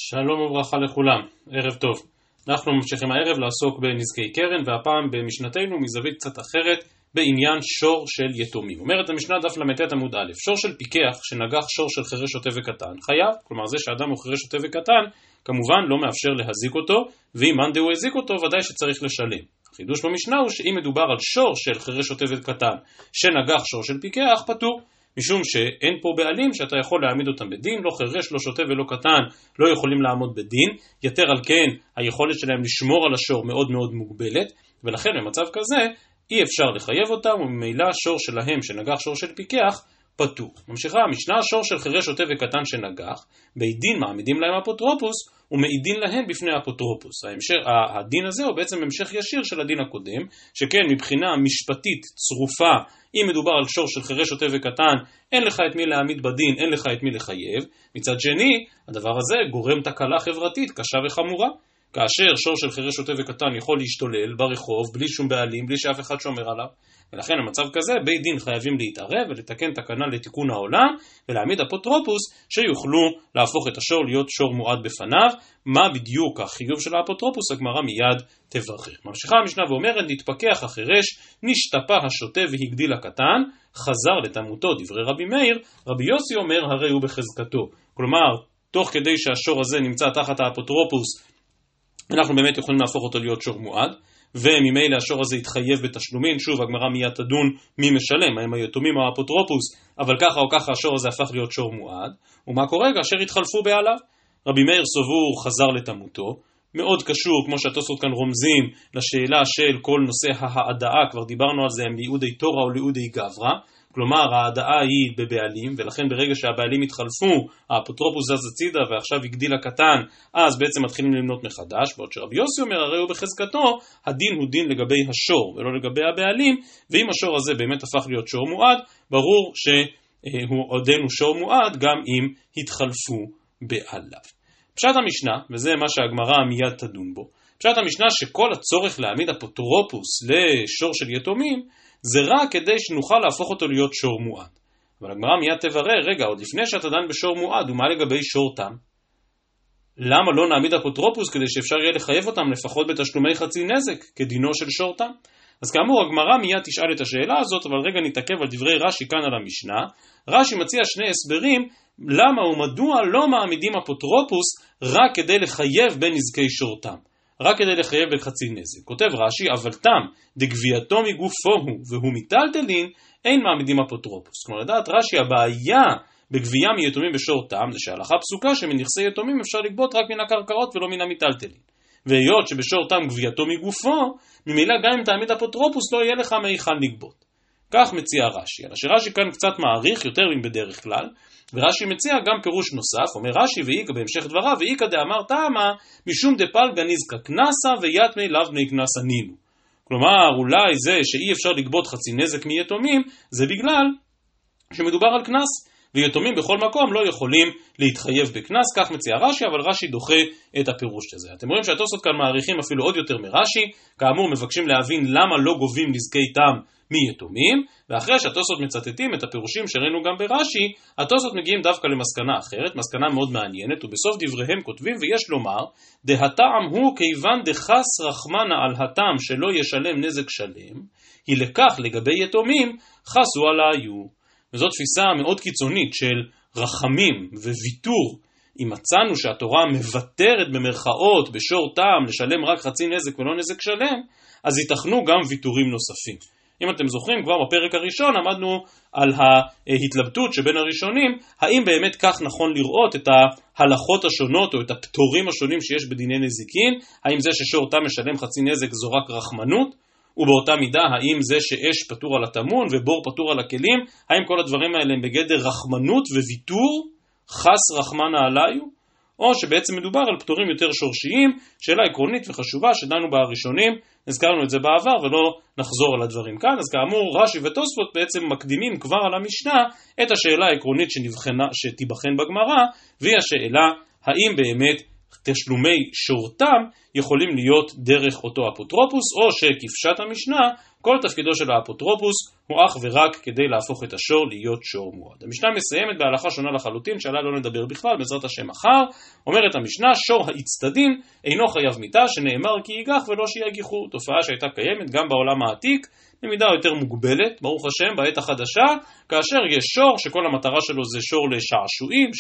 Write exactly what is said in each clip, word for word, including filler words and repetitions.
שלום וברכה לכולם, ערב טוב. אנחנו ממשיכים הערב לעסוק בנזקי קרן, והפעם במשנתנו מזווית קצת אחרת בעניין שור של יתומים. אומרת המשנה דף למתת עמוד א', שור של פיקח שנגח שור של חירש שוטה וקטן חייב, כלומר זה שאדם הוא חירש שוטה וקטן כמובן לא מאפשר להזיק אותו, ואם מאן דהוא הזיק אותו ודאי שצריך לשלם. החידוש במשנה הוא שאם מדובר על שור של חירש שוטה וקטן שנגח שור של פיקח פטור, משום שאין פה בעלים שאתה יכול להעמיד אותם בדין, לא חירש, לא שוטה ולא קטן לא יכולים לעמוד בדין, יתר על כן היכולת שלהם לשמור על השור מאוד מאוד מוגבלת, ולכן במצב כזה אי אפשר לחייב אותם, וממילא שור שלהם שנגח שור של פיקח פטור. ממשיכה המשנה, שור של חירש שוטה וקטן שנגח, בית דין מעמידים להם אפוטרופוס ומעידין להם בפני אפוטרופוס. ההמשך, הדין הזה הוא בעצם המשך ישיר של הדין הקודם, שכן מבחינה משפטית צרופה, אם מדובר על שור של חירש שוטה וקטן, אין לך את מי להעמיד בדין, אין לך את מי לחייב. מצד שני, הדבר הזה גורם תקלה חברתית קשה וחמורה, כאשר שור של חירש שוטה וקטן יכול להשתולל ברחוב בלי שום בעלים, בלי שאף אחד שומר עליו. ולכן במצב כזה בית דין חייבים להתערב ולתקן תקנה לתיקון העולם ולהעמיד אפוטרופוס שיוכלו להפוך את השור להיות שור מועד בפניו. מה בדיוק החיוב של האפוטרופוס? הגמרא מיד תברר. ממשיכה המשנה ואומרת, נתפכח החירש, נשתפה השוטה והגדיל הקטן, חזר לתמותו. דברי רבי מאיר, רבי יוסי אומר הרי הוא בחזקתו. כלומר, תוך כדי שהשור הזה נמצא תחת האפוטרופוס אנחנו באמת יכולים להפוך אותו להיות שור מועד, וממילא השור הזה יתחייב בתשלומים. שוב, הגמרא מיד תדון מי משלם, האם היתומים או האפוטרופוס, אבל ככה או ככה השור הזה הפך להיות שור מועד. ומה קורה כאשר התחלפו בעליו? רבי מאיר סבור חזר לתמותו, מאוד קשור, כמו שהתוספות כאן רומזים, לשאלה של כל נושא ההעדאה, כבר דיברנו על זה, הם ליעודי תורה או ליעודי גברא, כלומר ההעדאה היא בבעלים, ולכן ברגע שהבעלים התחלפו, האפוטרופוס זז הצידה ועכשיו הגדיל הקטן, אז בעצם מתחילים למנות מחדש. בעוד שרבי יוסי אומר הרי הוא בחזקתו, הדין הוא דין לגבי השור ולא לגבי הבעלים, ואם השור הזה באמת הפך להיות שור מועד, ברור שהוא עודנו שור מועד גם אם התחלפו בעליו. פשט המשנה, וזה מה שהגמרא מיד תדון בו, פשט המשנה שכל הצורך להעמיד אפוטרופוס לשור של יתומים זה רק כדי שנוכל להפוך אותו להיות שור מועד. אבל הגמרא מיד תברר, רגע, עוד לפני שאתה דן בשור מועד, ומה לגבי שור תם? למה לא נעמיד אפוטרופוס כדי שאפשר יהיה לחייב אותם לפחות בתשלומי חצי נזק, כדינו של שור תם? אז כאמור, הגמרא מיד תשאל את השאלה הזאת, אבל רגע נתעכב על דברי רש"י כאן על המשנה. רש"י מציע שני הסברים, למה ומדוע לא מעמידים אפוטרופוס רק כדי לחייב בנזקי שור תם. רק כדי לחייב בחצי נזק. כותב רש"י, אבל תם דגבייתו מגופו הוא והוא מיטלטלין, אין מעמידים אפוטרופוס. כלומר, לדעת רש"י, הבעיה בגבייה מיתומים בשור תם, זה שההלכה פסוקה שמנכסי יתומים אפשר לגבות רק מן הקרקעות ולא מן המיטלטלין. והיות שבשור תם גבייתו מגופו, ממילא גם אם תעמיד אפוטרופוס לא יהיה לך מהיכן לגבות. כך מציע רש"י. אלא שרש"י כאן קצת מעריך יותר מבדרך כלל, ורש"י מציע גם פירוש נוסף, אומר רש"י ואיקה בהמשך דבריו, ואיקה דאמר טעמה משום דפלגה נזקה קנסה ויתמי לאו בני קנסה נינו. כלומר, אולי זה שאי אפשר לגבות חצי נזק מיתומים, זה בגלל שמדובר על קנס, ויתומים בכל מקום לא יכולים להתחייב בקנס, כך מציע רש"י, אבל רש"י דוחה את הפירוש הזה. אתם רואים שהתוספות כאן מעריכים אפילו עוד יותר מרש"י, כאמור מבקשים להבין למה לא גובים נזקי תם מיתומים, ואחרי שהתוספות מצטטים את הפירושים שראינו גם ברש"י, התוספות מגיעים דווקא למסקנה אחרת, מסקנה מאוד מעניינת, ובסוף דבריהם כותבים, ויש לומר, דהטעם הוא כיוון דחס רחמנה על הטעם שלא ישלם נזק שלם, היא לכך לגבי יתומים חסו עליו. וזאת תפיסה מאוד קיצונית של רחמים וויתור. אם מצאנו שהתורה מבטרת במרכאות בשור תם לשלם רק חצי נזק ולא נזק שלם, אז ייתכנו גם ויתורים נוספים. אם אתם זוכרים, כבר בפרק הראשון עמדנו על ההתלבטות שבין הראשונים, האם באמת כך נכון לראות את ההלכות השונות או את הפטורים השונים שיש בדיני נזיקין, האם זה ששור תם משלם חצי נזק זו רק רחמנות, ובאותה מידה האם זה שאש פטור על התמון ובור פטור על הכלים, האם כל הדברים האלה הם בגדר רחמנות וויתור, חס רחמנה עליו, או שבעצם מדובר על פטורים יותר שורשיים, שאלה עקרונית וחשובה שדנו בה הראשונים, הזכרנו את זה בעבר ולא נחזור על הדברים כאן. אז כאמור רש"י ותוספות בעצם מקדימים כבר על המשנה את השאלה העקרונית שנבחנה, שתיבחן בגמרא, והיא השאלה האם באמת תשלומי שור תם יכולים להיות דרך אותו אפוטרופוס, או שכפשט המשנה כל תפקידו של האפוטרופוס הוא אך ורק כדי להפוך את השור להיות שור מועד. המשנה מסיימת בהלכה שונה לחלוטין, שעליה לא נדבר בכלל, בעזרת השם מחר. אומרת המשנה, שור האצטדין אינו חייב מיתה, שנאמר כי ייגח ולא שיגיחו, תופעה שהייתה קיימת גם בעולם העתיק, במידה יותר מוגבלת, ברוך השם, בעת החדשה, כאשר יש שור שכל המטרה שלו זה שור לשעשועים,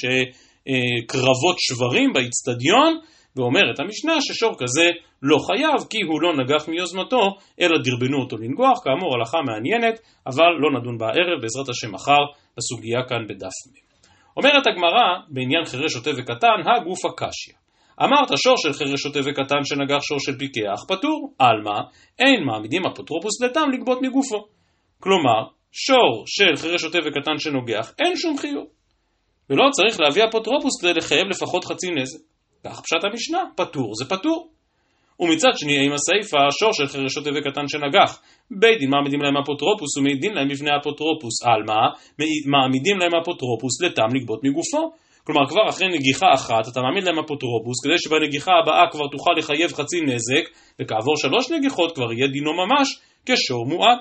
שקרבות שברים באצטדיון, ואומרת המשנה ששור כזה לא חייב כי הוא לא נגח מיוזמתו, אלא דרבנו אותו לנגוח. כאמור הלכה מעניינת, אבל לא נדון בה הערב, בעזרת השם מחר בסוגיה כאן בדף מ'. אומרת הגמרא בעניין חירש שוטה וקטן, הגוף הקשיא. אמרת שור של חירש שוטה וקטן שנגח שור של פיקח פטור, אלמה אין מעמידים אפוטרופוס לתם לגבות מגופו. כלומר שור של חירש שוטה וקטן שנוגח אין שום חיוב, ולא צריך להביא אפוטרופוס כדי לחייב לפחות חצי נזק. כך פשט המשנה, פטור זה פטור. ומצד שני, עם הסעיפה, שור של חירש שוטה וקטן שנגח, בית דין מעמידים להם אפוטרופוס ומעידים להם בפני אפוטרופוס, אלמה מעמידים להם אפוטרופוס לתם לגבות מגופו. כלומר כבר אחרי נגיחה אחת אתה מעמיד להם אפוטרופוס כדי שבנגיחה הבאה כבר תוכל לחייב חצי נזק, וכעבור שלוש נגיחות כבר יהיה דינו ממש כשור מועד.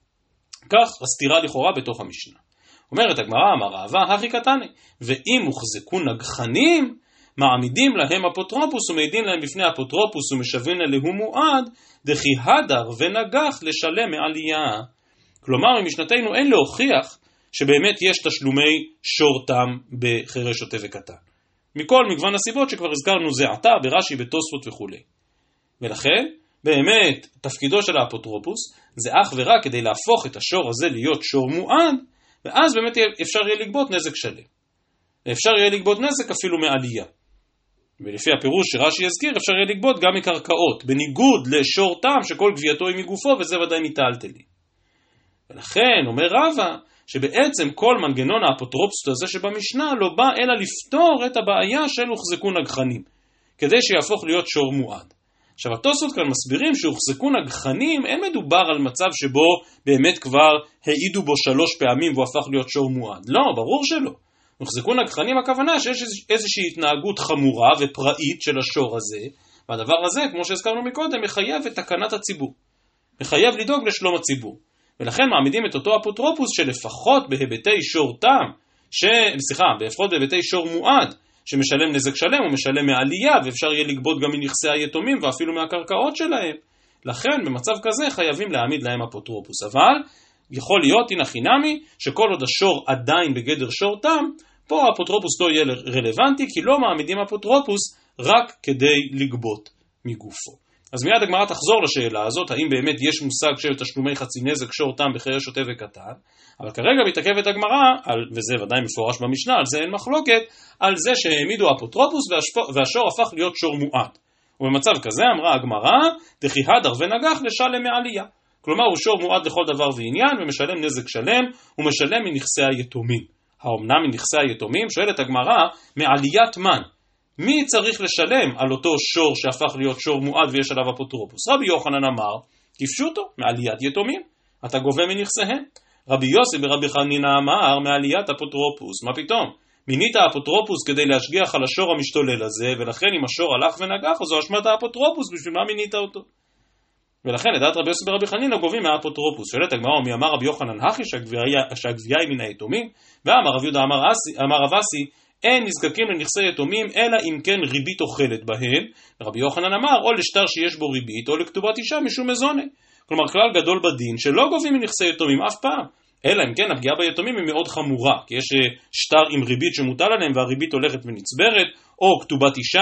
כך הסתירה לכאורה בתוך המשנה. אומרת הגמרא, אמר רבא, הכי קטני, ואם הוחזקו נגחנים מעמידים להם אפוטרופוס ומעידים להם בפני אפוטרופוס ומשווין אליהו מועד, דכי הדר ונגח לשלם מעלייה. כלומר ממשנתנו אין להוכיח שבאמת יש תשלומי שור תם בחירש שוטה וקטן, מכל מגוון הסיבות שכבר הזכרנו זה עתה ברש"י בתוספות וכו'. ולכן באמת תפקידו של האפוטרופוס זה אך ורק כדי להפוך את השור הזה להיות שור מועד, ואז באמת אפשר יהיה לגבות נזק שלם, אפשר יהיה לגבות נזק אפילו מעלייה. ולפי הפירוש שרש"י יזכיר אפשר יהיה לגבות גם מקרקעות, בניגוד לשור תם שכל גבייתו היא מגופו, וזה ודאי מיטלטלי. ולכן אומר רבא שבעצם כל מנגנון האפוטרופסות הזה שבמשנה לא בא אלא לפתור את הבעיה של הוחזקו נגחנים, כדי שיהפוך להיות שור מועד. עכשיו התוספות כאן מסבירים שהוחזקו נגחנים אין מדובר על מצב שבו באמת כבר העידו בו שלוש פעמים והוא הפך להיות שור מועד. לא, ברור שלא. הוחזקו נגחנים הכוונה שיש איזושהי התנהגות חמורה ופראית של השור הזה, והדבר הזה, כמו שהזכרנו מקודם, מחייב את תקנת הציבור, מחייב לדאוג לשלום הציבור. ולכן מעמידים את אותו אפוטרופוס שלפחות בהיבטי שור תם, ש... סליחה, לפחות בהיבטי שור מועד, שמשלם נזק שלם הוא משלם מעלייה, ואפשר יהיה לגבות גם מנכסי היתומים ואפילו מהקרקעות שלהם. לכן במצב כזה חייבים להעמיד להם אפוטרופוס. אבל יכול להיות הנה חינמי שכל עוד השור עדיין בגדר שור תם, פה האפוטרופוס לא יהיה רלוונטי, כי לא מעמידים אפוטרופוס רק כדי לגבות מגופו. אז מיד הגמרא תחזור לשאלה הזאת, האם באמת יש מושג של תשלומי חצי נזק שור תם בחירש שוטה וקטן, אבל כרגע מתעכבת הגמרא, וזה ודאי מפורש במשנה, על זה אין מחלוקת, על זה שהעמידו אפוטרופוס והשור הפך להיות שור מועד. ובמצב כזה אמרה הגמרא, דכי הדר ונגח לשלם מעלייה. כלומר הוא שור מועד לכל דבר ועניין ומשלם נזק שלם, ומשלם מנכסי היתומים. האומנם מנכסי היתומים? שואלת הגמרא, מעליית מן. מי צריך לשלם על אותו שור שהפך להיות שור מועד ויש עליו אפוטרופוס? רבי יוחנן אמר, כפשוטו, מעליית יתומים, אתה גובה מנכסיהם. רבי יוסי ברבי חנינא אמר, מעליית אפוטרופוס. מה פתאום? מינית האפוטרופוס כדי להשגיח על השור המשתולל הזה, ולכן אם השור הלך ונגח, אז זו אשמת האפוטרופוס, בשביל מה מינית אותו? ולכן לדעת רבי יוסי ברבי חנינא גובים מהאפוטרופוס. שואלת הגמרא, מי אמר רבי יוחנן הכי שהגבייה היא מן היתומים? ואמר רב יהודה אמר רב אסי, אין נזקקים לנכסי יתומים אלא אם כן ריבית אוכלת בהן. רבי יוחנן אמר או לשטר שיש בו ריבית או לכתובת אישה משום מזונה. כלומר כלל גדול בדין שלא גובים מנכסי יתומים אף פעם, אלא אם כן הפגיעה ביתומים היא מאוד חמורה, כי יש שטר עם ריבית שמוטל עליהם והריבית הולכת ונצברת, או כתובת אישה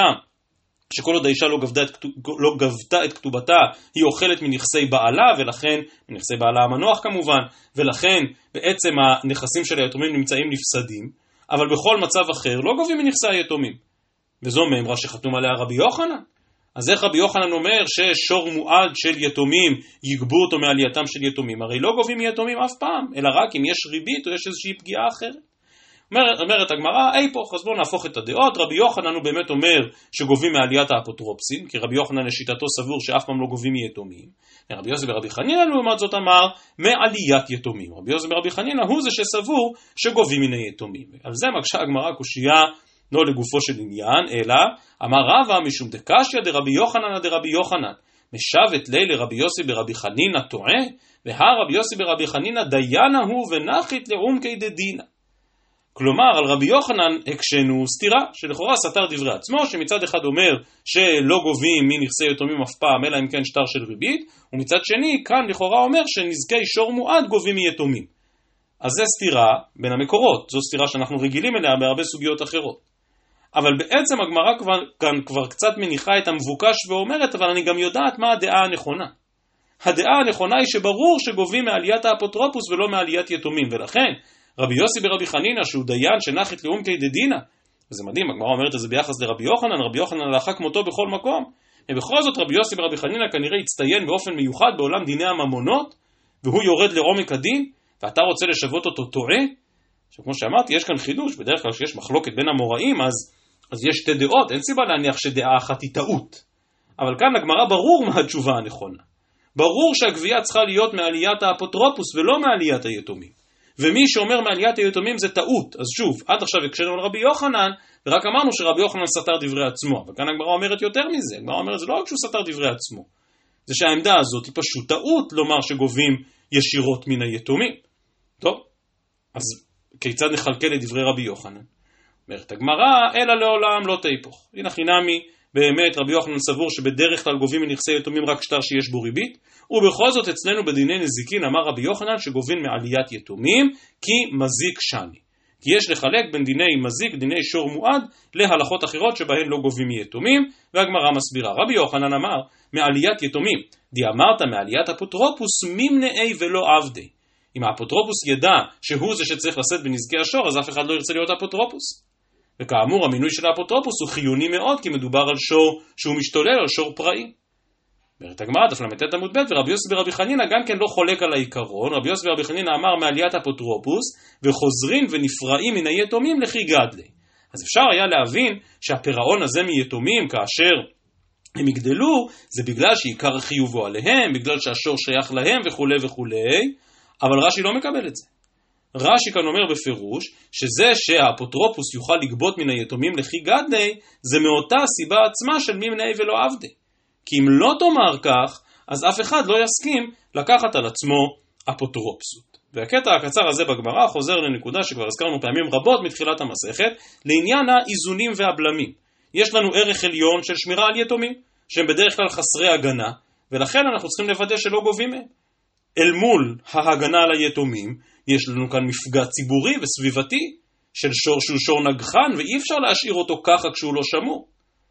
שכל עוד האישה לא גבתה את, לא גבתה את כתובתה, היא אוכלת מנכסי בעלה, ולכן, מנכסי בעלה המנוח כמובן, ולכן בעצם הנכסים של היתומים נמצאים נפסדים, אבל בכל מצב אחר לא גובים מנכסי היתומים. וזו מאמרה שחתום עליה רבי יוחנן. אז איך רבי יוחנן אומר ששור מועד של יתומים יגבו אותו מעלייתם של יתומים? הרי לא גובים מיתומים אף פעם, אלא רק אם יש ריבית או יש איזושהי פגיעה אחרת. אומרת, אומרת הגמרא, אי פה, אז בואו נהפוך את הדעות. רבי יוחנן הוא באמת אומר שגובים מעליית האפוטרופסים, כי רבי יוחנן לשיטתו סבור שאף פעם לא גובים מיתומים. רבי יוסי ברבי חנינא לעומת זאת אמר מעליית יתומים. רבי יוסי ברבי חנינא הוא זה שסבור שגובים מן היתומים. על זה מקשה הגמרא קושיה לא לגופו של עניין, אלא אמר רבא משום דקשיא דרבי יוחנן דרבי יוחנן. משבת לי לרבי יוסי ברבי חנינא טועה, והרבי יוסי ברבי חנינא דיינה הוא ונחית לעומקי דדינא. כלומר, על רבי יוחנן הקשנו סתירה, שלכאורה סתר דברי עצמו, שמצד אחד אומר שלא גובים מנכסי יתומים אף פעם, אלא אם כן שטר של ריבית, ומצד שני, כאן לכאורה אומר שנזקי שור מועד גובים מיתומים. אז זה סתירה בין המקורות, זו סתירה שאנחנו רגילים אליה בהרבה סוגיות אחרות. אבל בעצם הגמרא כבר, כאן כבר קצת מניחה את המבוקש ואומרת, אבל אני גם יודעת מה הדעה הנכונה. הדעה הנכונה היא שברור שגובים מעליית האפוטרופוס ולא מעליית יתומים, ולכן רבי יוסי ברבי חנינא שהוא דיין שנחית לעומקי דדינא, וזה מדהים, הגמרא אומרת את זה ביחס לרבי יוחנן, רבי יוחנן הלכה כמותו בכל מקום, ובכל זאת רבי יוסי ברבי חנינא כנראה הצטיין באופן מיוחד בעולם דיני הממונות, והוא יורד לעומק הדין, ואתה רוצה לשוות אותו טועה. עכשיו, כמו שאמרתי, יש כאן חידוש, בדרך כלל שיש מחלוקת בין המוראים, אז, אז יש שתי דעות, אין סיבה להניח שדעה אחת היא טעות. אבל כאן הגמרא ברור מה התשובה הנכונה. ברור שהגבייה צריכה להיות מעליית האפוטרופוס ולא מעליית היתומים. ומי שאומר מעליית היתומים זה טעות. אז שוב, עד עכשיו הקשרנו על רבי יוחנן, ורק אמרנו שרבי יוחנן סתר דברי עצמו. אבל כאן הגמרא אומרת יותר מזה. הגמרא אומרת זה לא רק שהוא סתר דברי עצמו. זה שהעמדה הזאת היא פשוט טעות לומר שגובים ישירות מן היתומים. טוב, אז כיצד נחלקל את דברי רבי יוחנן? אומרת הגמרא, אלא לעולם לא תהפוך. הנה חינמי, באמת רבי יוחנן סבור שבדרך כלל גובים מנכסי יתומים רק שטר שיש בו ריבית, ובכל זאת אצלנו בדיני נזיקין אמר רבי יוחנן שגובים מעליית יתומים כי מזיק שני. כי יש לחלק בין דיני מזיק, דיני שור מועד, להלכות אחרות שבהן לא גובים מיתומים, והגמרא מסבירה. רבי יוחנן אמר מעליית יתומים, די אמרת מעליית אפוטרופוס ממנעי ולא עבדי. אם האפוטרופוס ידע שהוא זה שצריך לשאת בנזקי השור, אז אף אחד לא ירצה להיות אפוטרופוס. וכאמור, המינוי של האפוטרופוס הוא חיוני מאוד, כי מדובר על שור שהוא משתולל, על שור פראי. אומרת הגמרא, דף למ"ט עמוד ב', ורבי יוסי ברבי חנינא גם כן לא חולק על העיקרון. רבי יוסי ברבי חנינא אמר מעליית אפוטרופוס, וחוזרים ונפרעים מן היתומים לכי גדלי. אז אפשר היה להבין שהפירעון הזה מיתומים, כאשר הם יגדלו, זה בגלל שעיקר חיובו עליהם, בגלל שהשור שייך להם וכו' וכו'. אבל רש"י לא מקבל את זה. רש"י כאן אומר בפירוש שזה שהאפוטרופוס יוכל לגבות מן היתומים לכי גדלי, זה מאותה סיבה עצמה של מי מנעי ולא עבדי. כי אם לא תאמר כך, אז אף אחד לא יסכים לקחת על עצמו אפוטרופסות. והקטע הקצר הזה בגמרא חוזר לנקודה שכבר הזכרנו פעמים רבות מתחילת המסכת, לעניין האיזונים והבלמים. יש לנו ערך עליון של שמירה על יתומים, שהם בדרך כלל חסרי הגנה, ולכן אנחנו צריכים לוודא שלא גובים מהם. אל מול ההגנה על היתומים, יש לנו כאן מפגע ציבורי וסביבתי, של שור שהוא שור נגחן, ואי אפשר להשאיר אותו ככה כשהוא לא שמור.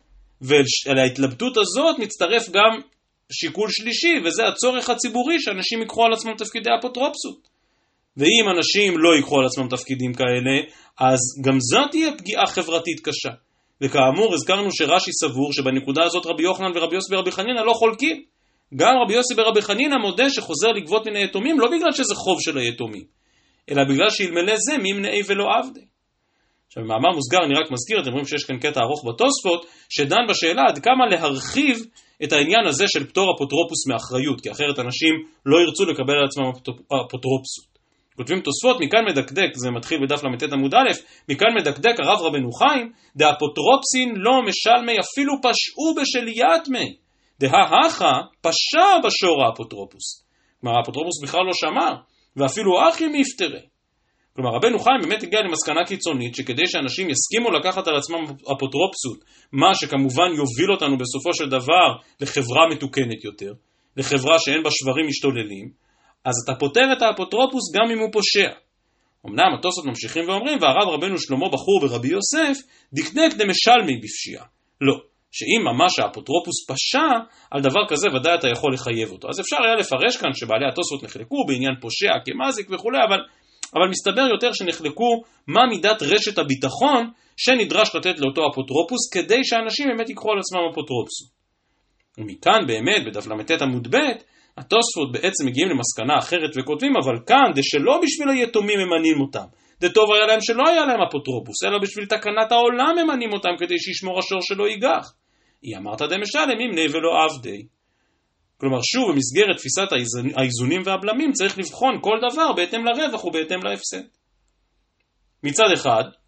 ועל ההתלבטות הזאת מצטרף גם שיקול שלישי, וזה הצורך הציבורי שאנשים יקחו על עצמם תפקידי אפוטרופסות. ואם אנשים לא יקחו על עצמם תפקידים כאלה, אז גם זאת תהיה פגיעה חברתית קשה. וכאמור, הזכרנו שרש"י סבור שבנקודה הזאת רבי יוחנן ורבי יוסי ברבי חנינא לא חולקים. גם רבי יוסי ברבי חנינא מודה שחוזר לגבות מן היתומים, לא בגלל שזה חוב של היתומים, אלא בגלל שאלמלא זה מי מנעי ולא עבדי. עכשיו, במאמר מוסגר אני רק מזכיר, אתם רואים שיש כאן קטע ארוך בתוספות, שדן בשאלה עד כמה להרחיב את העניין הזה של פטור אפוטרופוס מאחריות, כי אחרת אנשים לא ירצו לקבל על עצמם אפוטרופסות. כותבים תוספות, מכאן מדקדק, זה מתחיל בדף למ"ט עמוד א', מכאן מדקדק הרב רבנו חיים, דאפוטרופסין לא משלמי אפילו פשעו בשל יתמי, דהה פשע בשור האפוטרופוס. כלומר, האפוטרופוס בכלל לא שמר, ואפילו אחי מפטרי. כלומר, רבנו חיים באמת הגיע למסקנה קיצונית, שכדי שאנשים יסכימו לקחת על עצמם אפוטרופסות, מה שכמובן יוביל אותנו בסופו של דבר לחברה מתוקנת יותר, לחברה שאין בה שברים משתוללים, אז אתה פותר את האפוטרופוס גם אם הוא פושע. אמנם התוספות ממשיכים ואומרים, והרב רבנו שלמה בחור ברבי יוסף, דקדק דמשלמי בפשיעה. לא, שאם ממש האפוטרופוס פשע, על דבר כזה ודאי אתה יכול לחייב אותו. אז אפשר היה לפרש כאן שבעלי התוספות נחלקו בעניין פושע כמזיק וכו', אבל, אבל מסתבר יותר שנחלקו מה מידת רשת הביטחון שנדרש לתת לאותו אפוטרופוס, כדי שאנשים באמת יקחו על עצמם אפוטרופסות. ומכאן באמת, בדף למ"ט עמוד ב', התוספות בעצם מגיעים למסקנה אחרת וכותבים, אבל כאן, זה שלא בשביל היתומים ממנים אותם, זה טוב היה להם שלא היה להם אפוטרופוס, אלא בשביל תקנת העולם ממנים אותם, כדי שישמור השור שלא ייגח. היא אמרת דמשלם אם נה ולא עבדי. כלומר, שוב, במסגרת תפיסת האיזונים והבלמים, צריך לבחון כל דבר בהתאם לרווח ובהתאם להפסד. מצד אחד,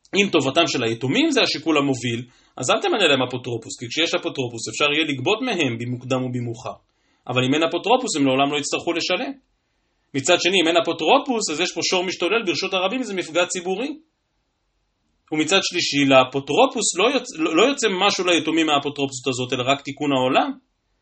אם טובתם של היתומים זה השיקול המוביל, אז אל תמנה להם אפוטרופוס, כי כשיש אפוטרופוס אפשר יהיה לגבות מהם במוקדם ובמאוחר. אבל אם אין אפוטרופוס הם לעולם לא יצטרכו לשלם. מצד שני, אם אין אפוטרופוס, אז יש פה שור משתולל ברשות הרבים, זה מפגע ציבורי. ומצד שלישי, לאפוטרופוס לא יוצא, לא יוצא משהו ליתומים מהאפוטרופוסות הזאת, אלא רק תיקון העולם.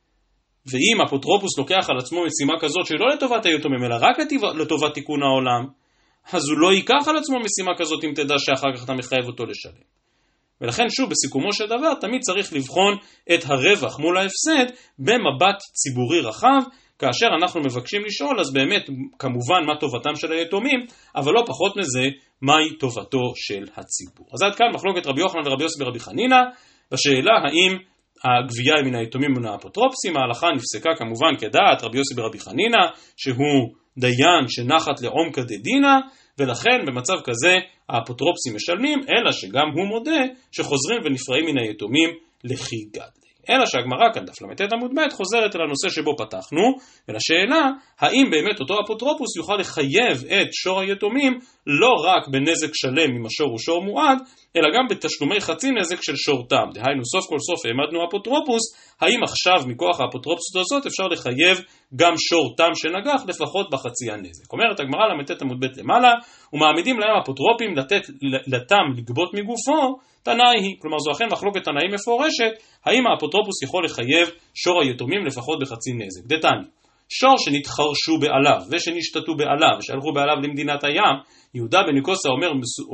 ואם אפוטרופוס לוקח על עצמו משימה כזאת שלא לטובת היתומים, אלא רק לטובת תיקון העולם, אז הוא לא ייקח על עצמו משימה כזאת אם תדע שאחר כך אתה מחייב אותו לשלם. ולכן שוב, בסיכומו של דבר, תמיד צריך לבחון את הרווח מול ההפסד במבט ציבורי רחב, כאשר אנחנו מבקשים לשאול, אז באמת, כמובן, מה טובתם של היתומים, אבל לא פחות מזה, מהי טובתו של הציבור. אז עד כאן מחלוקת רבי יוחנן ורבי יוסי ברבי חנינא, בשאלה האם הגבייה מן היתומים ומן האפוטרופסים, ההלכה נפסקה כמובן כדעת רבי יוסי ברבי חנינא, שהוא דיין שנחת לעומקא דדינא, ולכן במצב כזה האפוטרופסים משלמים, אלא שגם הוא מודה שחוזרים ונפרעים מן היתומים לכי גדלי. אלא שהגמרא כאן דף למתת עמוד ב' חוזרת אל הנושא שבו פתחנו, ולשאלה האם באמת אותו אפוטרופוס יוכל לחייב את שור היתומים לא רק בנזק שלם אם השור הוא שור מועד, אלא גם בתשלומי חצי נזק של שור תם. דהיינו סוף כל סוף העמדנו אפוטרופוס, האם עכשיו מכוח האפוטרופסות הזאת אפשר לחייב גם שור תם שנגח לפחות בחצי הנזק. אומרת הגמרא למתת עמוד ב' למעלה, ומעמידים להם אפוטרופים לתת לתם לגבות מגופו, תנאי היא, כלומר זו אכן מחלוקת תנאים מפורשת, האם האפוטרופוס יכול לחייב שור היתומים לפחות בחצי נזק. דתני, שור שנתחרשו בעליו ושנשתתו בעליו ושהלכו בעליו למדינת הים, יהודה בן ניקוסה אומר,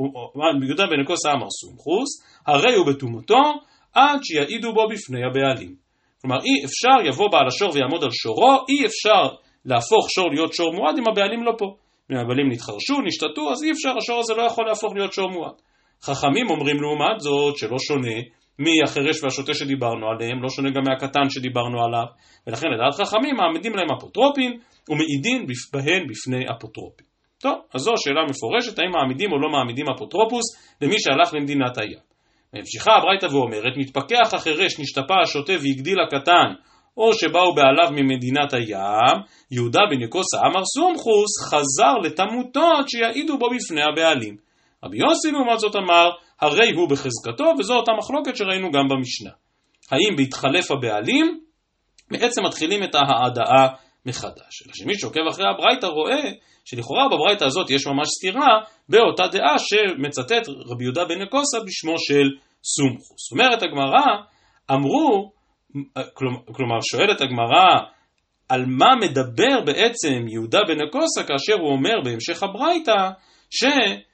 יהודה בן ניקוסה אמר סומכוס, הרי הוא בתומותו עד שיעידו בו בפני הבעלים. כלומר אי אפשר יבוא בעל השור ויעמוד על שורו, אי אפשר להפוך שור להיות שור מועד אם הבעלים לא פה. אם הבעלים נתחרשו, נשתתו, אז אי אפשר, השור הזה לא יכול להפוך להיות שור מועד. חכמים אומרים לעומת זאת שלא שונה מהחירש והשוטה שדיברנו עליהם, לא שונה גם מהקטן שדיברנו עליו, ולכן לדעת חכמים מעמידים להם אפוטרופים ומעידים בהן בפני אפוטרופים. טוב, אז זו השאלה מפורשת, האם מעמידים או לא מעמידים אפוטרופוס למי שהלך למדינת הים. והמשיכה הברייתא ואומרת, מתפקח החירש, נשתפע השוטה והגדיל הקטן, או שבאו בעליו ממדינת הים, יהודה בן ניקוסה אמר סומכוס, חזר לתמותו עד שיעידו בו בפני הבעלים. רבי יוסי לעומת זאת אמר, הרי הוא בחזקתו, וזו אותה מחלוקת שראינו גם במשנה. האם בהתחלף הבעלים, בעצם מתחילים את ההעדאה מחדש. אלא שמי שעוקב אחרי הברייתא רואה, שלכאורה בברייתא הזאת יש ממש סתירה, באותה דעה שמצטט רבי יהודה בן ניקוסה בשמו של סומכוס. אומרת הגמרא, אמרו, כלומר שואלת הגמרא, על מה מדבר בעצם יהודה בן ניקוסה, כאשר הוא אומר בהמשך הברייתא, ש...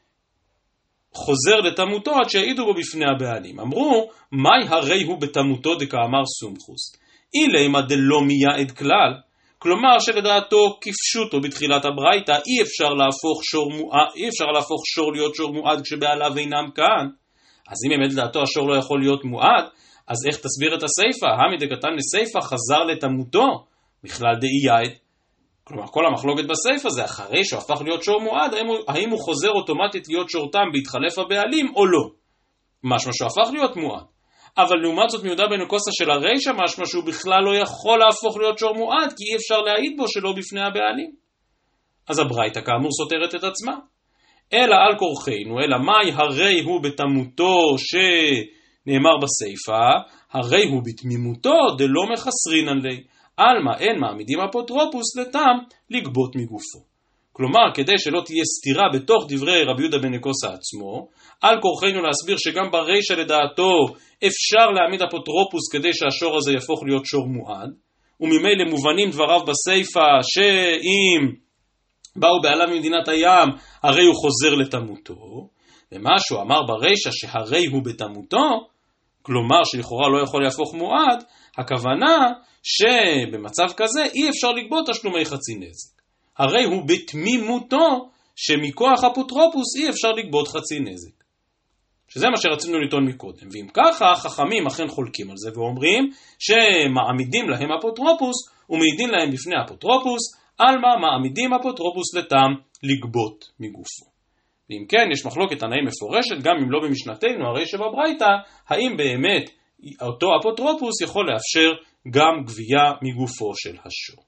חוזר לתמותו עד שיעידו בו בפני הבעלים. אמרו, מהי הרי הוא בתמותו דקאמר סומכוס? אילימה דלא מייעד כלל, כלומר שלדעתו כפשוטו בתחילת הברייתא, אי אפשר להפוך שור מועד, אי אפשר להפוך שור להיות שור מועד כשבעליו אינם כאן. אז אם באמת לדעתו השור לא יכול להיות מועד, אז איך תסביר את הסייפה? המי דקתן לסייפה חזר לתמותו, בכלל דאי-יעד. כלומר, כל המחלוקת בסייפה זה אחרי שהוא הפך להיות שור מועד, האם הוא, האם הוא חוזר אוטומטית להיות שור תם בהתחלף הבעלים או לא. משמע שהוא הפך להיות מועד. אבל לעומת זאת מיהודה בן ניקוסה של הרישא, משמע שהוא בכלל לא יכול להפוך להיות שור מועד, כי אי אפשר להעיד בו שלא בפני הבעלים. אז הברייתא כאמור סותרת את עצמה. אלא על כורחנו, אלא מהי הרי הוא בתמותו שנאמר בסייפה, הרי הוא בתמימותו דלא מחסרינן לי. אלמה אין מעמידים אפוטרופוס לתם לגבות מגופו. כלומר, כדי שלא תהיה סתירה בתוך דברי רבי יהודה בן ניקוסה עצמו, על כורחנו להסביר שגם ברישא לדעתו אפשר להעמיד אפוטרופוס כדי שהשור הזה יהפוך להיות שור מועד, וממילא מובנים דבריו בסייפה שאם באו בעליו ממדינת הים, הרי הוא חוזר לתמותו, ומה שהוא אמר ברישא שהרי הוא בתמותו, כלומר שלכאורה לא יכול להפוך מועד, הכוונה שבמצב כזה אי אפשר לגבות תשלומי חצי נזק. הרי הוא בתמימותו שמכוח אפוטרופוס אי אפשר לגבות חצי נזק. שזה מה שרצינו לטעון מקודם. ואם ככה, חכמים אכן חולקים על זה ואומרים שמעמידים להם אפוטרופוס ומעידים להם בפני אפוטרופוס, על מה מעמידים אפוטרופוס לתם לגבות מגופו. ואם כן, יש מחלוקת תנאים מפורשת, גם אם לא במשנתנו, הרי שבברייתא, האם באמת אותו אפוטרופוס יכול לאפשר גם גבייה מגופו של השור.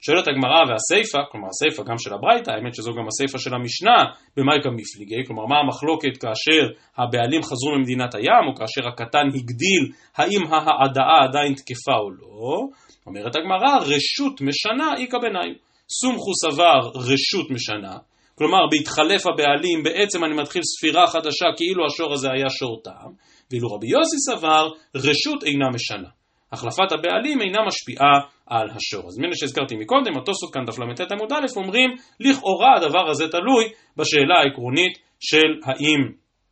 שואלת הגמרא והסייפה, כלומר הסייפה גם של הברייתא, האמת שזו גם הסייפה של המשנה, במאי כמפליגי, כלומר מה המחלוקת כאשר הבעלים חזרו ממדינת הים, או כאשר הקטן הגדיל, האם ההעדאה עדיין תקפה או לא. אומרת הגמרא, רשות משנה איקה ביניים. סומכו סבר רשות משנה, כלומר בהתחלף הבעלים בעצם אני מתחיל ספירה חדשה כאילו השור הזה היה שור טעם, ואילו רבי יוסי סבר רשות אינה משנה. החלפת הבעלים אינה משפיעה על השור. אז מן שהזכרתי מקודם, התוספות כאן דף למ"ט עמוד א' אומרים, לכאורה הדבר הזה תלוי בשאלה העקרונית של האם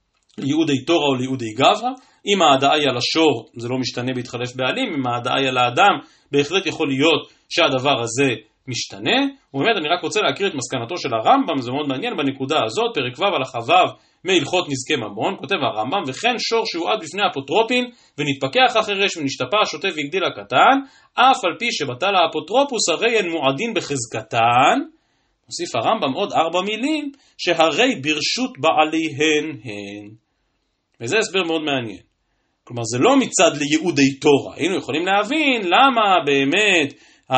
ליהודי תורה או ליהודי גברא. אם ההעדאה היא על השור, זה לא משתנה בהתחלף בעלים, אם ההעדאה היא על האדם, בהחלט יכול להיות שהדבר הזה משתנה. ובאמת אני רק רוצה להקריא את מסקנתו של הרמב"ם, זה מאוד מעניין בנקודה הזאת, פרק ו' הלכה ו' מהלכות נזקי ממון, כותב הרמב"ם, וכן שור שהועד בפני אפוטרופין ונתפקח החירש ונשתפע השוטה והגדיל הקטן, אף על פי שבטל האפוטרופוס הרי הן מועדין בחזקתן. מוסיף הרמב"ם עוד ארבע מילים, שהרי ברשות בעליהן הן. וזה הסבר מאוד מעניין. כלומר זה לא מצד ליהודי תורה, היינו יכולים להבין למה באמת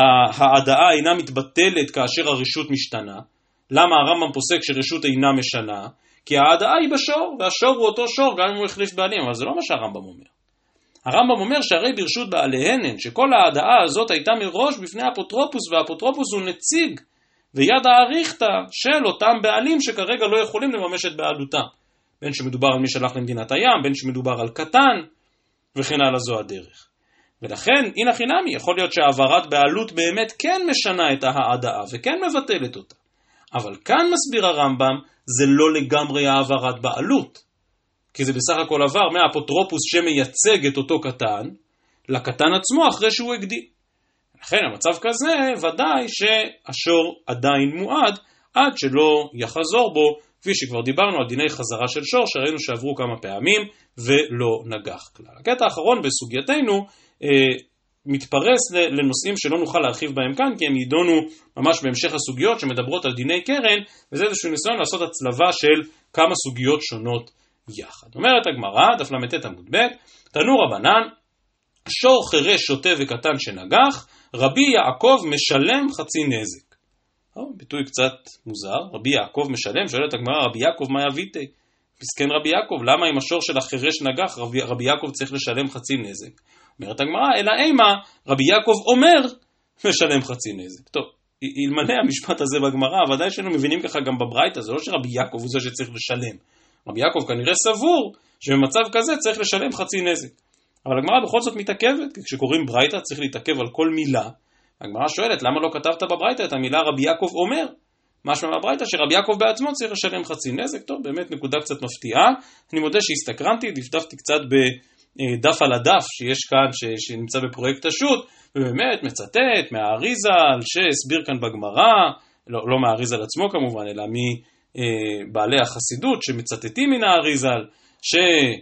ההעדאה אינה מתבטלת כאשר הרשות משתנה. למה הרמב"ם פוסק שרשות אינה משנה? כי ההעדאה היא בשור, והשור הוא אותו שור גם אם הוא החליף בעלים, אבל זה לא מה שהרמב"ם אומר. הרמב"ם אומר שהרי ברשות בעליהן, שכל ההעדאה הזאת הייתה מראש בפני אפוטרופוס, והאפוטרופוס הוא נציג ויד האריכתא של אותם בעלים שכרגע לא יכולים לממש את בעלותם. בין שמדובר על מי שהלך למדינת הים, בין שמדובר על קטן, וכן הלאה זו הדרך. ולכן, הנה חינמי, יכול להיות שהעברת בעלות באמת כן משנה את ההעדאה, וכן מבטלת אותה. אבל כאן מסביר הרמב"ם, זה לא לגמרי העברת בעלות. כי זה בסך הכל עבר מהאפוטרופוס שמייצג את אותו קטן, לקטן עצמו אחרי שהוא הגדיל. לכן, המצב כזה, ודאי שהשור עדיין מועד, עד שלא יחזור בו, כפי שכבר דיברנו על דיני חזרה של שור, שראינו שעברו כמה פעמים ולא נגח כלל. הקטע האחרון בסוגייתנו אה, מתפרס לנושאים שלא נוכל להרחיב בהם כאן, כי הם יידונו ממש בהמשך הסוגיות שמדברות על דיני קרן, וזה איזשהו ניסיון לעשות הצלבה של כמה סוגיות שונות יחד. אומרת הגמרא, דף למ"ט עמוד ב', תנו רבנן, שור חירש שוטה וקטן שנגח, רבי יעקב משלם חצי נזק. או, ביטוי קצת מוזר, רבי יעקב משלם, שואלת הגמרא, רבי יעקב מה יביתי? מסכן רבי יעקב, למה אם השור של החירש נגח, רבי, רבי יעקב צריך לשלם חצי נזק? אומרת הגמרא, אלא אימה, רבי יעקב אומר, משלם חצי נזק. טוב, אלמלא המשפט הזה בגמרא, ודאי שאנו מבינים ככה גם בברייתא, זה לא שרבי יעקב הוא זה שצריך לשלם. רבי יעקב כנראה סבור, שבמצב כזה צריך לשלם חצי נזק. אבל הגמרא בכל זאת מתעכבת, כי כשקוראים ברייתא צריך להתעכב על כל מילה. הגמרא שואלת, למה לא כתבת בברייתא את המילה רבי יעקב אומר? משמע בברייתא שרבי יעקב בעצמו צריך לשלם חצי נזק. טוב, באמת נקודה קצת מפתיעה. אני מודה שהסתקרנתי, דפדפתי קצת בדף על הדף שיש כאן, ש... שנמצא בפרויקט השו"ת, ובאמת מצטט מהאריזל שהסביר כאן בגמרא, לא, לא מהאריזל עצמו כמובן, אלא מבעלי החסידות שמצטטים מן האריזל, ש...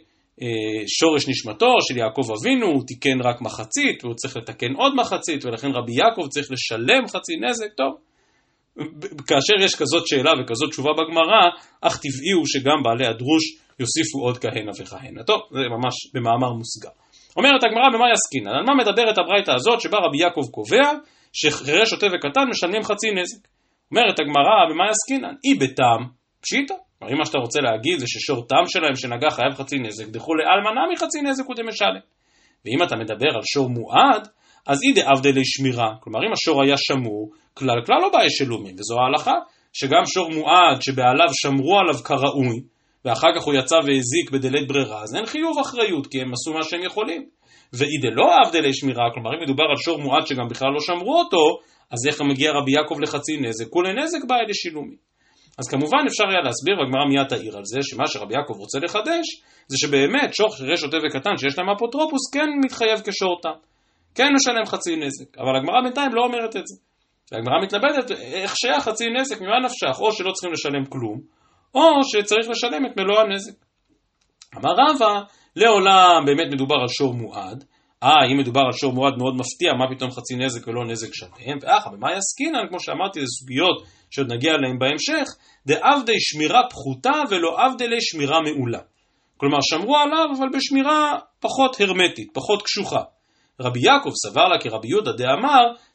שורש נשמתו של יעקב אבינו הוא תיקן רק מחצית והוא צריך לתקן עוד מחצית, ולכן רבי יעקב צריך לשלם חצי נזק. טוב, כאשר יש כזאת שאלה וכזאת תשובה בגמרא, אך טבעי הוא שגם בעלי הדרוש יוסיפו עוד כהנה וכהנה. טוב, זה ממש במאמר מוסגר. אומרת הגמרא, במה יסקינן? על מה מדברת הברייתא הזאת שבה רבי יעקב קובע שחירש שוטה וקטן משלמים חצי נזק? אומרת הגמרא, במה יסקינן? אי בטעם פשיטא. כלומר, מה שאתה רוצה להגיד זה ששור תם שלהם שנגח חייב חצי נזק, דחו לאלמנה מחצי נזק הוא דמשלם. ואם אתה מדבר על שור מועד, אז אי דאבדלי שמירה. כלומר, אם השור היה שמור, כלל כלל לא בעיה שלומים, וזו ההלכה, שגם שור מועד שבעליו שמרו עליו כראוי, ואחר כך הוא יצא והזיק בדלית ברירה, אז אין חיוב אחריות, כי הם עשו מה שהם יכולים. ואי דלא אבדלי שמירה, כלומר, אם מדובר על שור מועד שגם בכלל לא שמרו אותו, אז איך מגיע רבי יעקב לחצי נזק? כולי נזק בעיה לשילומים. אז כמובן אפשר היה להסביר, והגמרא מיד תעיר על זה, שמה שרבי יעקב רוצה לחדש, זה שבאמת שור חירש שוטה וקטן שיש להם אפוטרופוס, כן מתחייב כשור תם, כן משלם חצי נזק, אבל הגמרא בינתיים לא אומרת את זה. והגמרא מתלבטת, איך שהיה חצי נזק, ממה נפשך, או שלא צריכים לשלם כלום, או שצריך לשלם את מלוא הנזק. אמר רבא, לעולם באמת מדובר על שור מועד, אה, אם מדובר על שור מועד מאוד מפתיע, מה פתאום חצי נזק ולא נזק שלם, ואח, במה יסקינן, כמו שאמרתי, זה סוגיות שעוד נגיע אליהם בהמשך, דאבדי שמירה פחותה ולא אבדלי שמירה מעולה. כלומר, שמרו עליו, אבל בשמירה פחות הרמטית, פחות קשוחה. רבי יעקב סבר לה כרבי יהודה דאמר,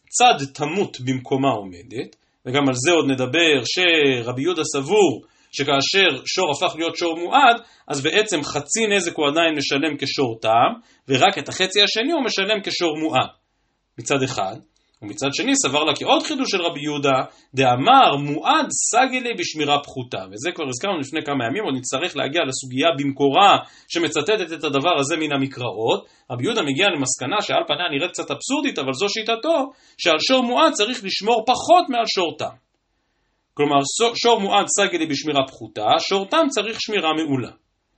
צד תמות במקומה עומדת, וגם על זה עוד נדבר שרבי יהודה סבור שכאשר שור הפך להיות שור מועד, אז בעצם חצי נזק הוא עדיין משלם כשור טעם, ורק את החצי השני הוא משלם כשור מועד. מצד אחד, ומצד שני סבר לה כעוד חידוש של רבי יהודה, דאמר מועד סגלי בשמירה פחותה. וזה כבר הזכרנו לפני כמה ימים, עוד נצטרך להגיע לסוגיה במקורה שמצטטת את הדבר הזה מן המקראות. רבי יהודה מגיע למסקנה שעל פניה נראית קצת אבסורדית, אבל זו שיטתו, שעל שור מועד צריך לשמור פחות מעל שור טעם. כלומר, שור מועד סגלי בשמירה פחותה, שור טעם צריך שמירה מעולה.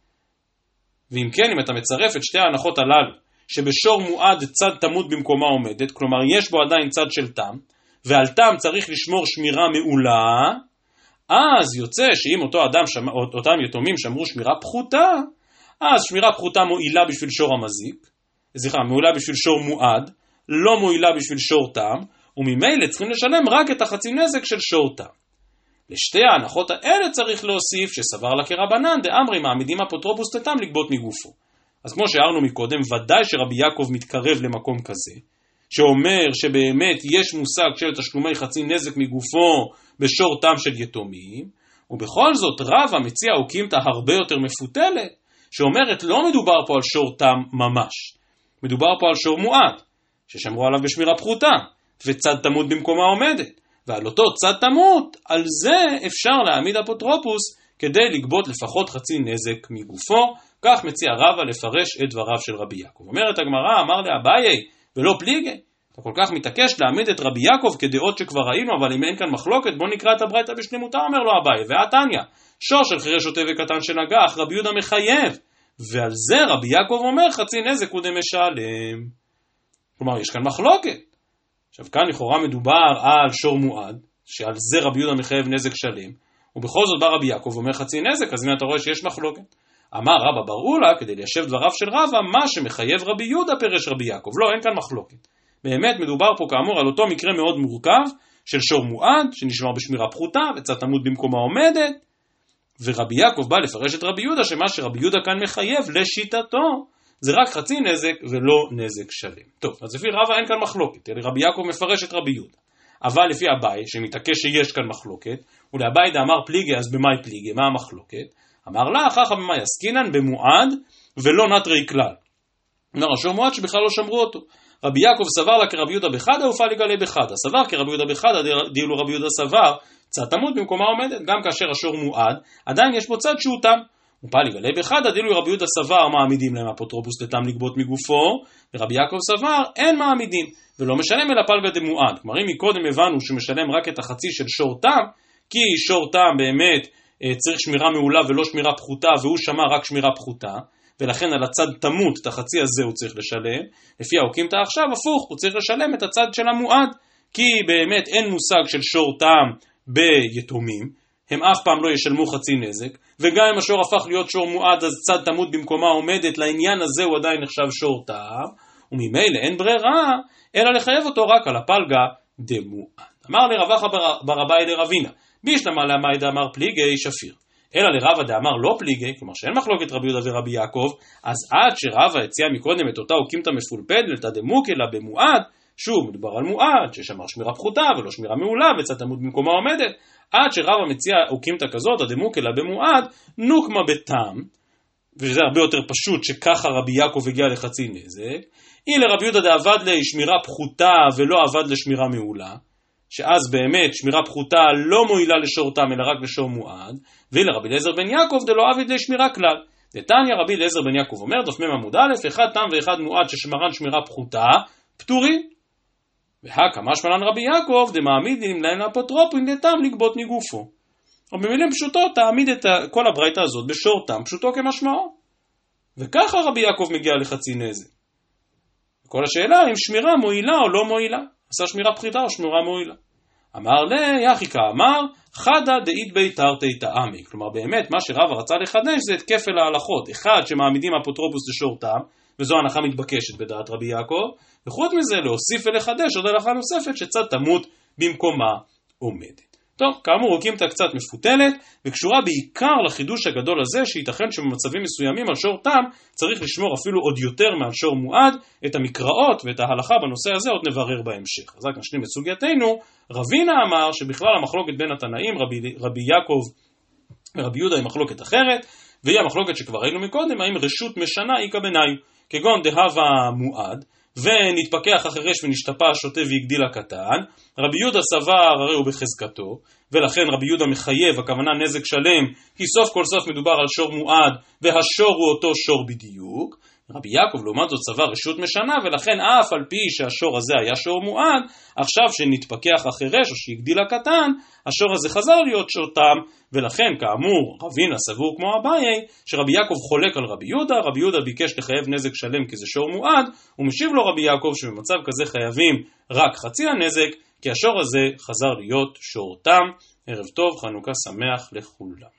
ואם כן, אם אתה מצרף את שתי ההנחות הללו, שבשור מועד צד תמות במקומה עומדת, כלומר יש בו עדיין צד של טעם, ועל טעם צריך לשמור שמירה מעולה, אז יוצא שאם אותו אדם, אותם יתומים שמרו שמירה פחותה, אז שמירה פחותה מועילה בשביל שור המזיק, סליחה, מועילה בשביל שור מועד, לא מועילה בשביל שור טעם, וממילא צריכים לשלם רק את החצי נזק של שור טעם. לשתי ההנחות האלה צריך להוסיף שסבר לה כרבנן, דאמרי מעמידים אפוטרופוס לטעם לגבות מגופו. אז כמו שהערנו מקודם, ודאי שרבי יעקב מתקרב למקום כזה, שאומר שבאמת יש מושג של תשלומי חצי נזק מגופו בשור טעם של יתומים, ובכל זאת רבא מציע אוקימתא הרבה יותר מפותלת, שאומרת לא מדובר פה על שור טעם ממש, מדובר פה על שור מועד, ששמרו עליו בשמירה פחותה, וצד תמות במקומה עומדת, ועל אותו צד תמות, על זה אפשר להעמיד אפוטרופוס כדי לגבות לפחות חצי נזק מגופו. כך מציע רבא לפרש את דבריו של רבי יעקב. אומרת הגמרא, אמר לאביי ולא פליגי, אתה כל כך מתעקש להעמיד את רבי יעקב כדעות שכבר ראינו, אבל אם אין כאן מחלוקת, בוא נקרא את הברייתא בשלמותה, אומר לו אביי, והתניא, שור של חירש שוטה וקטן שנגח, רבי יהודה מחייב, ועל זה רבי יעקב אומר חצי נזק הוא דמשלם. כלומר, יש כאן מחלוקת. עכשיו כאן לכאורה מדובר על שור מועד, שעל זה רבי יהודה מחייב נזק שלם, ובכל זאת בא רבי יעקב ואומר חצי נזק, אז הנה אתה רואה שיש מחלוקת. אמר רבא בר אולה, כדי ליישב דבריו של רבא, מה שמחייב רבי יהודה פירש רבי יעקב. לא, אין כאן מחלוקת. באמת מדובר פה כאמור על אותו מקרה מאוד מורכב של שור מועד, שנשמר בשמירה פחותה, וצד תמות במקומה עומדת, ורבי יעקב בא לפרש את רבי יהודה, שמה שרבי יהודה כאן מחייב לשיטתו, זה רק חצי נזק ולא נזק שלם. טוב, אז לפי רבא אין כאן מחלוקת, אלא רבי יעקב מפרש את רבי יהודה. אבל לפי אביי, שמתעקש שיש כאן מחלוקת, ולאביי דאמר פליגי, אז במאי פליגי, מה המחלוקת? אמר לה, אחר כך במאי עסקינן במועד ולא נטרי כלל. אומר, השור מועד שבכלל לא שמרו אותו. רבי יעקב סבר לה כרבי יהודה בחדה, ופעל לגלי בחדה. סבר כרבי יהודה בחדה, דאילו רבי יהודה סבר, צד תמות במקומה עומדת, גם כאשר השור מועד, עדיין יש בו צד שהוא תם. ופעל לגלי בחדה, דאילו רבי יהודה סבר, מעמידים להם אפוטרופוס לתם לגבות מגופו, ורבי יעקב סבר, אין מעמידים, ולא משלם אלא פלגה דמועד. כלומר, אם מקודם הבנו שמשלם רק את החצי של שור תם, כי שור תם באמת צריך שמירה מעולה ולא שמירה פחותה, והוא שמע רק שמירה פחותה, ולכן על הצד תמות, את החצי הזה הוא צריך לשלם. לפי האוקימתא עכשיו, הפוך, הוא צריך לשלם את הצד של המועד, כי באמת אין מושג של שור תם ביתומים, הם אף פעם לא ישלמו חצי נזק, וגם אם השור הפך להיות שור מועד, אז צד תמות במקומה עומדת, לעניין הזה הוא עדיין נחשב שור תם, וממילא אין ברירה, אלא לחייב אותו רק על הפלגה דמועד. אמר לרבחה בר אביי דרבינה, בישלמה למאי דאמר פליגי שפיר. אלא לרבא דאמר לא פליגי, כלומר שאין מחלוקת רבי יהודה ורבי יעקב, אז עד שרבא הציע מקודם את אותה אוקימתא מפולפלת דמוקה לה במועד, שוב מדובר על מועד ששמר שמירה פחותה ולא שמירה מעולה וצד תמות במקומה עומדת, עד שרבא מציע אוקימתא כזאת דמוקה לה במועד, נוקמה בתם, וזה הרבה יותר פשוט שככה רבי יעקב הגיע לחצי נזק, היא לרבי יהודה דאבד לשמירה פחותה ולא עבד לשמירה מעולה, שאז באמת שמירה פחותה לא מועילה לשור תם אלא רק לשור מועד, ולרבי אליעזר בן יעקב דלא עביד לשמירה כלל. דתניא רבי אליעזר בן יעקב אומר, דף מ' עמוד א', אחד תם ואחד מועד ששמרן שמירה פחותה, פטורים. והכה משמען רבי יעקב דמעמידים להם אפוטרופין לתם לגבות מגופו. או במילים פשוטות תעמיד את כל הברייתא הזאת בשור תם, פשוטו כמשמעו. וככה רבי יעקב מגיע לחצי נזק. כל השאלה אם שמירה מועילה או לא מועילה. עשה שמירה פחיתה או שמירה מועילה. אמר לי, יחיקה אמר, חדה דאית בי תרתי טעמי. כלומר באמת מה שרבא רצה לחדש זה את כפל ההלכות. אחד שמעמידים אפוטרופוס לשור תם, וזו הנחה מתבקשת בדעת רבי יעקב, וחוץ מזה להוסיף ולחדש עוד הלכה נוספת שצד תמות במקומה עומדת. טוב, כאמור, אוקימתא קצת מפותלת, וקשורה בעיקר לחידוש הגדול הזה, שייתכן שבמצבים מסוימים על שור תם צריך לשמור אפילו עוד יותר מעל שור מועד. את המקראות ואת ההלכה בנושא הזה עוד נברר בהמשך. אז רק נשלים את סוגייתנו. רבינה אמר שבכלל המחלוקת בין התנאים, רבי, רבי יעקב ורבי יהודה היא מחלוקת אחרת, והיא המחלוקת שכבר ראינו מקודם, האם רשות משנה היא כבנאי, כגון דהבה מועד, ונתפקח אחרש ונשתפע שוטה והגדיל הקטן. רבי יהודה סבר הרי הוא בחזקתו, ולכן רבי יהודה מחייב, הכוונה נזק שלם, כי סוף כל סוף מדובר על שור מועד, והשור הוא אותו שור בדיוק. רבי יעקב לעומת זאת סבר רשות משנה, ולכן אף על פי שהשור הזה היה שור מועד, עכשיו שנתפקח אחרש או שהגדיל הקטן, השור הזה חזר להיות שור תם, ולכן כאמור רבינה סבור כמו אביי, שרבי יעקב חולק על רבי יהודה. רבי יהודה ביקש לחייב נזק שלם כי זה שור מועד, ומשיב לו רבי יעקב שבמצב כזה חייבים רק חצי הנזק, כי השור הזה חזר להיות שור תם. ערב טוב, חנוכה שמח לכולם.